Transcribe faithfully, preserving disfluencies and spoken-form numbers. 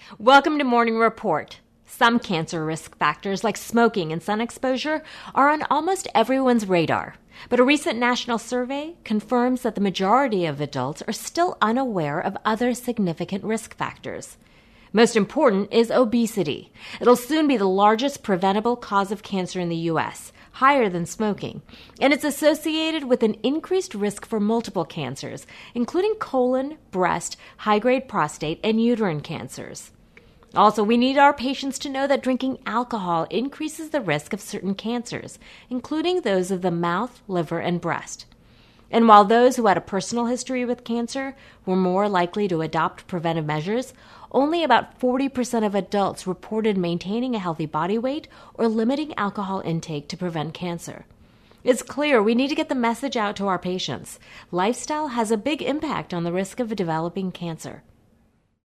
Welcome to Morning Report. Some cancer risk factors like smoking and sun exposure are on almost everyone's radar. But a recent national survey confirms that the majority of adults are still unaware of other significant risk factors. Most important is obesity. It'll soon be the largest preventable cause of cancer in the U S, higher than smoking, and it's associated with an increased risk for multiple cancers, including colon, breast, high-grade prostate, and uterine cancers. Also, we need our patients to know that drinking alcohol increases the risk of certain cancers, including those of the mouth, liver, and breast. And while those who had a personal history with cancer were more likely to adopt preventive measures, only about forty percent of adults reported maintaining a healthy body weight or limiting alcohol intake to prevent cancer. It's clear we need to get the message out to our patients. Lifestyle has a big impact on the risk of developing cancer.